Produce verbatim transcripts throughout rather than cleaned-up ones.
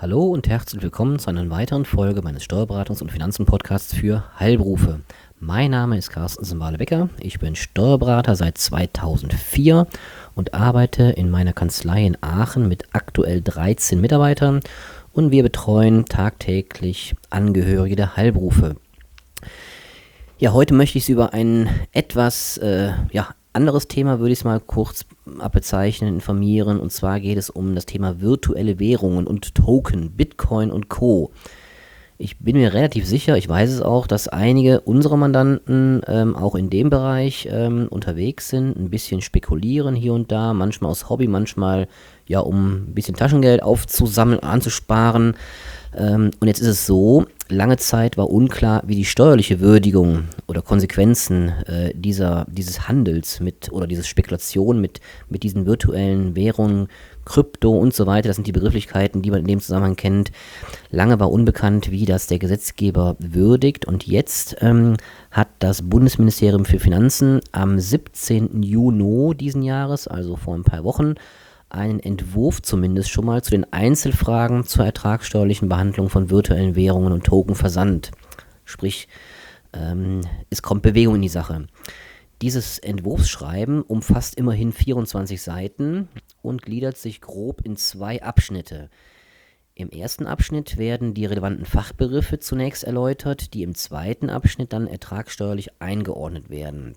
Hallo und herzlich willkommen zu einer weiteren Folge meines Steuerberatungs- und Finanzen-Podcasts für Heilberufe. Mein Name ist Carsten Simbale-Becker, ich bin Steuerberater seit zweitausendvier und arbeite in meiner Kanzlei in Aachen mit aktuell dreizehn Mitarbeitern und wir betreuen tagtäglich Angehörige der Heilberufe. Ja, heute möchte ich Sie über ein etwas äh, ja, anderes Thema, würde ich es mal kurz abbezeichnen, informieren. Und zwar geht es um das Thema virtuelle Währungen und Token, Bitcoin und Co. Ich bin mir relativ sicher, ich weiß es auch, dass einige unserer Mandanten ähm, auch in dem Bereich ähm, unterwegs sind, ein bisschen spekulieren hier und da, manchmal aus Hobby, manchmal ja, um ein bisschen Taschengeld aufzusammeln, anzusparen. Ähm, und jetzt ist es so, lange Zeit war unklar, wie die steuerliche Würdigung oder Konsequenzen äh, dieser, dieses Handels mit oder diese Spekulation mit, mit diesen virtuellen Währungen, Krypto und so weiter, das sind die Begrifflichkeiten, die man in dem Zusammenhang kennt. Lange war unbekannt, wie das der Gesetzgeber würdigt und jetzt ähm, hat das Bundesministerium für Finanzen am siebzehnten Juni diesen Jahres, also vor ein paar Wochen, einen Entwurf zumindest schon mal zu den Einzelfragen zur ertragssteuerlichen Behandlung von virtuellen Währungen und Token versandt. Sprich, ähm, es kommt Bewegung in die Sache. Dieses Entwurfsschreiben umfasst immerhin vierundzwanzig Seiten und gliedert sich grob in zwei Abschnitte. Im ersten Abschnitt werden die relevanten Fachbegriffe zunächst erläutert, die im zweiten Abschnitt dann ertragssteuerlich eingeordnet werden.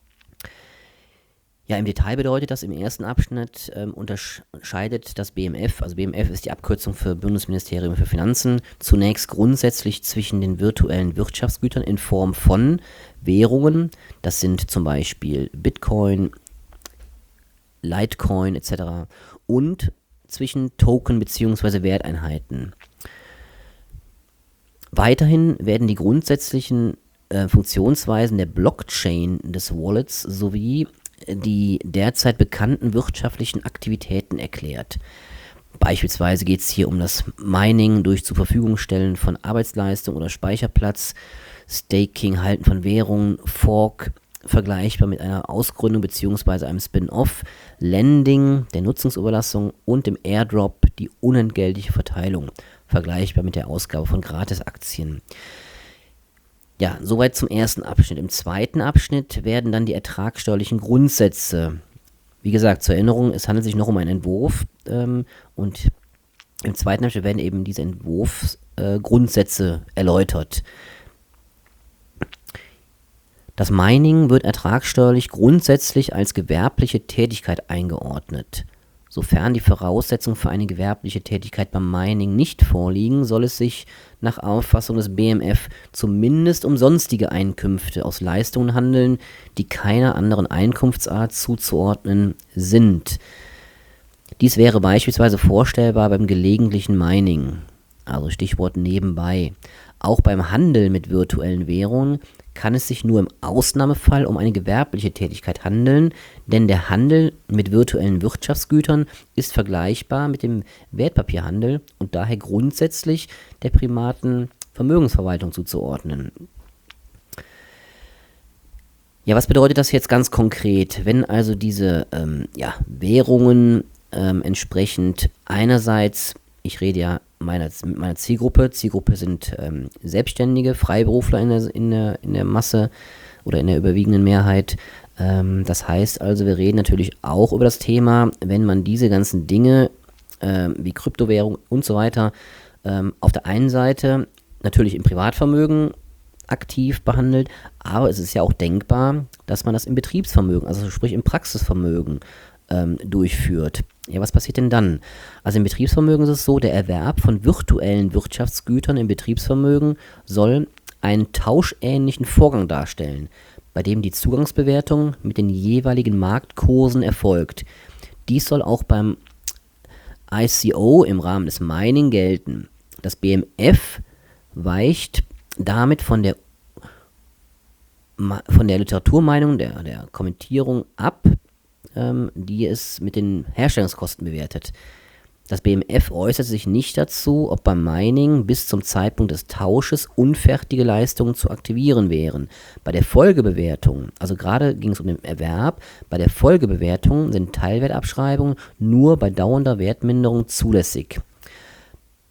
Ja, im Detail bedeutet das, im ersten Abschnitt ähm, unterscheidet das B M F, also B M F ist die Abkürzung für Bundesministerium für Finanzen, zunächst grundsätzlich zwischen den virtuellen Wirtschaftsgütern in Form von Währungen, das sind zum Beispiel Bitcoin, Litecoin et cetera, und zwischen Token bzw. Werteinheiten. Weiterhin werden die grundsätzlichen äh, Funktionsweisen der Blockchain des Wallets sowie die derzeit bekannten wirtschaftlichen Aktivitäten erklärt. Beispielsweise geht es hier um das Mining durch zur Verfügung stellen von Arbeitsleistung oder Speicherplatz, Staking, Halten von Währungen, Fork, vergleichbar mit einer Ausgründung bzw. einem Spin-off, Lending, der Nutzungsüberlassung und dem Airdrop, die unentgeltliche Verteilung, vergleichbar mit der Ausgabe von Gratisaktien. Ja, soweit zum ersten Abschnitt. Im zweiten Abschnitt werden dann die ertragssteuerlichen Grundsätze, wie gesagt, zur Erinnerung, es handelt sich noch um einen Entwurf ähm, und im zweiten Abschnitt werden eben diese Entwurfsgrundsätze äh, erläutert. Das Mining wird ertragssteuerlich grundsätzlich als gewerbliche Tätigkeit eingeordnet. Sofern die Voraussetzungen für eine gewerbliche Tätigkeit beim Mining nicht vorliegen, soll es sich nach Auffassung des B M F zumindest um sonstige Einkünfte aus Leistungen handeln, die keiner anderen Einkunftsart zuzuordnen sind. Dies wäre beispielsweise vorstellbar beim gelegentlichen Mining, also Stichwort nebenbei. Auch beim Handel mit virtuellen Währungen kann es sich nur im Ausnahmefall um eine gewerbliche Tätigkeit handeln, denn der Handel mit virtuellen Wirtschaftsgütern ist vergleichbar mit dem Wertpapierhandel und daher grundsätzlich der privaten Vermögensverwaltung zuzuordnen. Ja, was bedeutet das jetzt ganz konkret? Wenn also diese ähm, ja, Währungen ähm, entsprechend einerseits, ich rede ja meiner, mit meiner Zielgruppe, Zielgruppe sind ähm, Selbstständige, Freiberufler in der, in, der, in der Masse oder in der überwiegenden Mehrheit. Ähm, das heißt also, wir reden natürlich auch über das Thema, wenn man diese ganzen Dinge ähm, wie Kryptowährung und so weiter ähm, auf der einen Seite natürlich im Privatvermögen aktiv behandelt, aber es ist ja auch denkbar, dass man das im Betriebsvermögen, also sprich im Praxisvermögen ähm, durchführt. Ja, was passiert denn dann? Also im Betriebsvermögen ist es so, der Erwerb von virtuellen Wirtschaftsgütern im Betriebsvermögen soll einen tauschähnlichen Vorgang darstellen, bei dem die Zugangsbewertung mit den jeweiligen Marktkursen erfolgt. Dies soll auch beim I C O im Rahmen des Mining gelten. Das B M F weicht damit von der, von der Literaturmeinung, der, der Kommentierung ab, ähm, die es mit den Herstellungskosten bewertet. Das B M F äußert sich nicht dazu, ob beim Mining bis zum Zeitpunkt des Tausches unfertige Leistungen zu aktivieren wären. Bei der Folgebewertung, also gerade ging es um den Erwerb, bei der Folgebewertung sind Teilwertabschreibungen nur bei dauernder Wertminderung zulässig.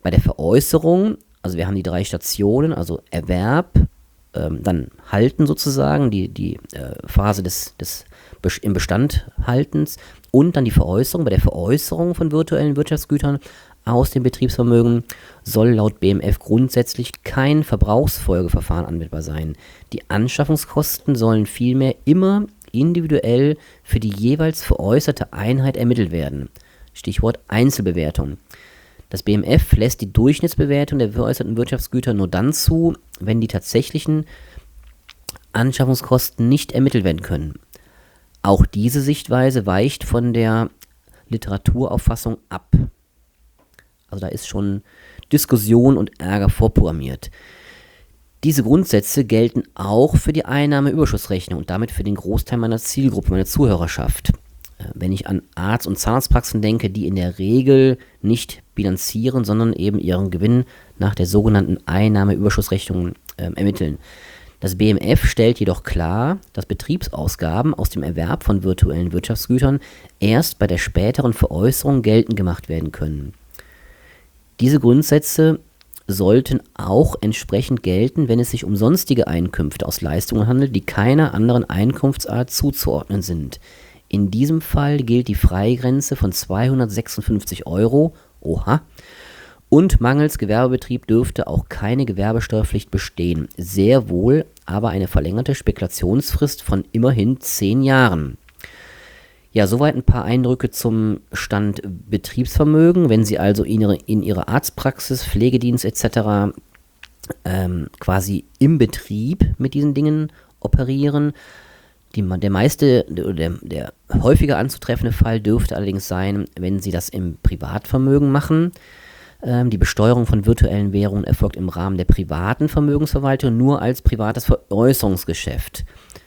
Bei der Veräußerung, also wir haben die drei Stationen, also Erwerb, ähm, dann Halten sozusagen, die, die äh, Phase des, des Be- im Bestand Haltens und dann die Veräußerung. Bei der Veräußerung von virtuellen Wirtschaftsgütern aus dem Betriebsvermögen soll laut B M F grundsätzlich kein Verbrauchsfolgeverfahren anwendbar sein. Die Anschaffungskosten sollen vielmehr immer individuell für die jeweils veräußerte Einheit ermittelt werden. Stichwort Einzelbewertung. Das B M F lässt die Durchschnittsbewertung der veräußerten Wirtschaftsgüter nur dann zu, wenn die tatsächlichen Anschaffungskosten nicht ermittelt werden können. Auch diese Sichtweise weicht von der Literaturauffassung ab. Also da ist schon Diskussion und Ärger vorprogrammiert. Diese Grundsätze gelten auch für die Einnahmeüberschussrechnung und damit für den Großteil meiner Zielgruppe, meiner Zuhörerschaft. Wenn ich an Arzt- und Zahnarztpraxen denke, die in der Regel nicht bilanzieren, sondern eben ihren Gewinn nach der sogenannten Einnahmeüberschussrechnung äh, ermitteln. Das B M F stellt jedoch klar, dass Betriebsausgaben aus dem Erwerb von virtuellen Wirtschaftsgütern erst bei der späteren Veräußerung geltend gemacht werden können. Diese Grundsätze sollten auch entsprechend gelten, wenn es sich um sonstige Einkünfte aus Leistungen handelt, die keiner anderen Einkunftsart zuzuordnen sind. In diesem Fall gilt die Freigrenze von zweihundertsechsundfünfzig Euro, oha, und mangels Gewerbebetrieb dürfte auch keine Gewerbesteuerpflicht bestehen, sehr wohl aber eine verlängerte Spekulationsfrist von immerhin zehn Jahren. Ja, soweit ein paar Eindrücke zum Stand Betriebsvermögen. Wenn Sie also in Ihre, in Ihre Arztpraxis, Pflegedienst et cetera ähm, quasi im Betrieb mit diesen Dingen operieren, die, der meiste, der, der häufiger anzutreffende Fall dürfte allerdings sein, wenn Sie das im Privatvermögen machen. Ähm, die Besteuerung von virtuellen Währungen erfolgt im Rahmen der privaten Vermögensverwaltung nur als privates Veräußerungsgeschäft.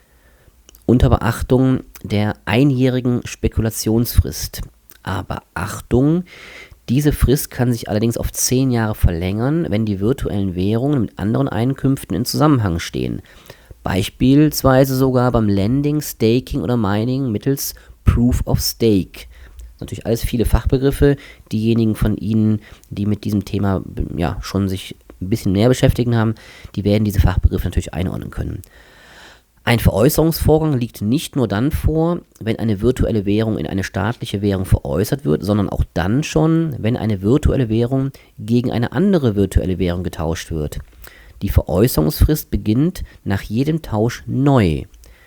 Unter Beachtung der einjährigen Spekulationsfrist. Aber Achtung, diese Frist kann sich allerdings auf zehn Jahre verlängern, wenn die virtuellen Währungen mit anderen Einkünften in Zusammenhang stehen. Beispielsweise sogar beim Lending, Staking oder Mining mittels Proof of Stake. Natürlich alles viele Fachbegriffe. Diejenigen von Ihnen, die mit diesem Thema ja, schon sich ein bisschen näher beschäftigen haben, die werden diese Fachbegriffe natürlich einordnen können. Ein Veräußerungsvorgang liegt nicht nur dann vor, wenn eine virtuelle Währung in eine staatliche Währung veräußert wird, sondern auch dann schon, wenn eine virtuelle Währung gegen eine andere virtuelle Währung getauscht wird. Die Veräußerungsfrist beginnt nach jedem Tausch neu.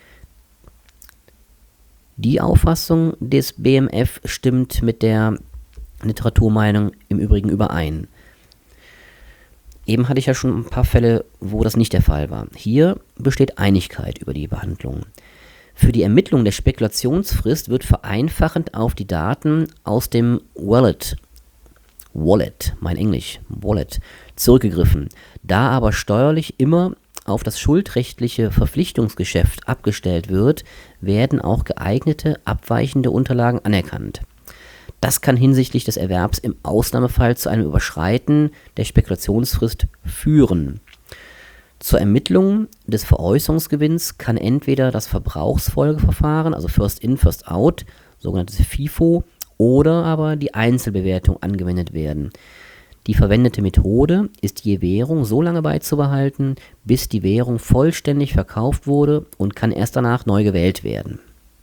Die Auffassung des B M F stimmt mit der Literaturmeinung im Übrigen überein. Eben hatte ich ja schon ein paar Fälle, wo das nicht der Fall war. Hier besteht Einigkeit über die Behandlung. Für die Ermittlung der Spekulationsfrist wird vereinfachend auf die Daten aus dem Wallet, Wallet, mein Englisch, Wallet, zurückgegriffen. Da aber steuerlich immer auf das schuldrechtliche Verpflichtungsgeschäft abgestellt wird, werden auch geeignete, abweichende Unterlagen anerkannt. Das kann hinsichtlich des Erwerbs im Ausnahmefall zu einem Überschreiten der Spekulationsfrist führen. Zur Ermittlung des Veräußerungsgewinns kann entweder das Verbrauchsfolgeverfahren, also First In, First Out, sogenanntes FIFO, oder aber die Einzelbewertung angewendet werden. Die verwendete Methode ist je Währung so lange beizubehalten, bis die Währung vollständig verkauft wurde und kann erst danach neu gewählt werden.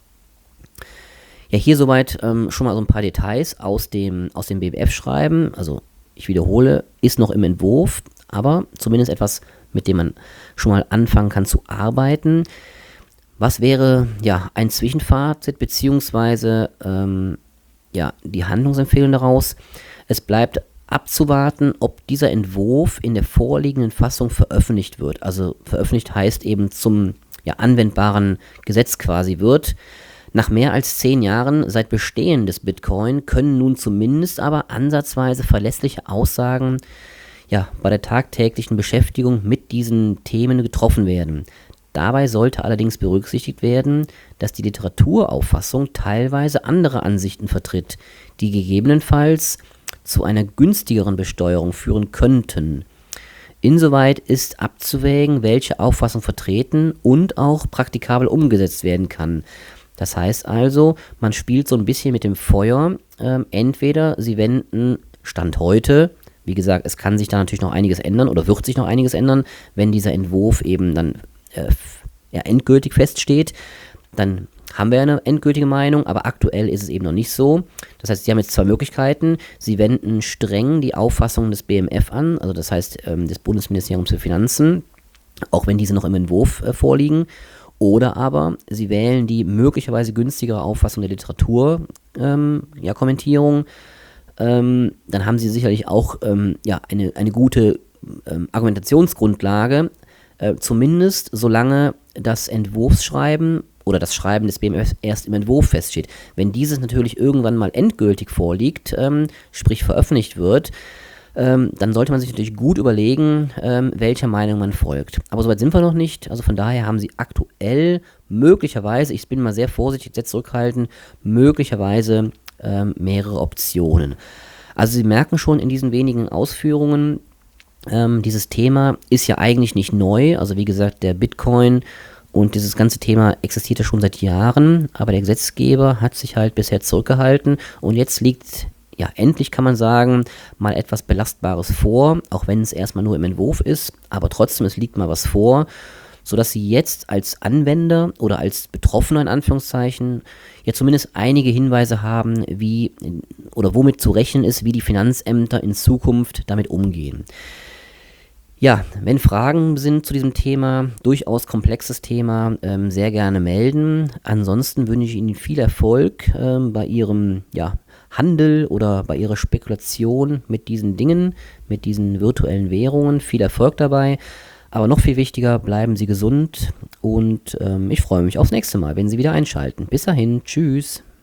Ja, hier soweit ähm, schon mal so ein paar Details aus dem, aus dem B M F-Schreiben. Also ich wiederhole, ist noch im Entwurf, aber zumindest etwas, mit dem man schon mal anfangen kann zu arbeiten. Was wäre ja ein Zwischenfazit beziehungsweise ähm, ja, die Handlungsempfehlung daraus? Es bleibt abzuwarten, ob dieser Entwurf in der vorliegenden Fassung veröffentlicht wird. Also veröffentlicht heißt eben zum ja, anwendbaren Gesetz quasi wird. Nach mehr als zehn Jahren seit Bestehen des Bitcoin können nun zumindest aber ansatzweise verlässliche Aussagen ja, bei der tagtäglichen Beschäftigung mit diesen Themen getroffen werden. Dabei sollte allerdings berücksichtigt werden, dass die Literaturauffassung teilweise andere Ansichten vertritt, die gegebenenfalls zu einer günstigeren Besteuerung führen könnten. Insoweit ist abzuwägen, welche Auffassung vertreten und auch praktikabel umgesetzt werden kann. Das heißt also, man spielt so ein bisschen mit dem Feuer. Ähm, entweder Sie wenden, Stand heute, Wie gesagt, es kann sich da natürlich noch einiges ändern oder wird sich noch einiges ändern, wenn dieser Entwurf eben dann äh, ja, endgültig feststeht. Dann haben wir eine endgültige Meinung, aber aktuell ist es eben noch nicht so. Das heißt, Sie haben jetzt zwei Möglichkeiten. Sie wenden streng die Auffassung des B M F an, also das heißt ähm, des Bundesministeriums für Finanzen, auch wenn diese noch im Entwurf äh, vorliegen. Oder aber Sie wählen die möglicherweise günstigere Auffassung der Literaturkommentierung. Ähm, ja, Kommentierung. Ähm, dann haben Sie sicherlich auch ähm, ja, eine, eine gute ähm, Argumentationsgrundlage, äh, zumindest solange das Entwurfsschreiben oder das Schreiben des B M F erst im Entwurf feststeht. Wenn dieses natürlich irgendwann mal endgültig vorliegt, ähm, sprich veröffentlicht wird, ähm, dann sollte man sich natürlich gut überlegen, ähm, welcher Meinung man folgt. Aber soweit sind wir noch nicht. Also von daher haben Sie aktuell möglicherweise, ich bin mal sehr vorsichtig, jetzt zurückhalten, möglicherweise ähm, mehrere Optionen. Also Sie merken schon in diesen wenigen Ausführungen, ähm, dieses Thema ist ja eigentlich nicht neu. Also wie gesagt, der Bitcoin und dieses ganze Thema existiert ja schon seit Jahren, aber der Gesetzgeber hat sich halt bisher zurückgehalten und jetzt liegt, ja, endlich kann man sagen, mal etwas Belastbares vor, auch wenn es erstmal nur im Entwurf ist, aber trotzdem, es liegt mal was vor, sodass Sie jetzt als Anwender oder als Betroffener in Anführungszeichen ja zumindest einige Hinweise haben, wie oder womit zu rechnen ist, wie die Finanzämter in Zukunft damit umgehen. Ja, wenn Fragen sind zu diesem Thema, durchaus komplexes Thema, ähm, sehr gerne melden. Ansonsten wünsche ich Ihnen viel Erfolg ähm, bei Ihrem ja, Handel oder bei Ihrer Spekulation mit diesen Dingen, mit diesen virtuellen Währungen. Viel Erfolg dabei. Aber noch viel wichtiger, bleiben Sie gesund und ähm, ich freue mich aufs nächste Mal, wenn Sie wieder einschalten. Bis dahin, tschüss.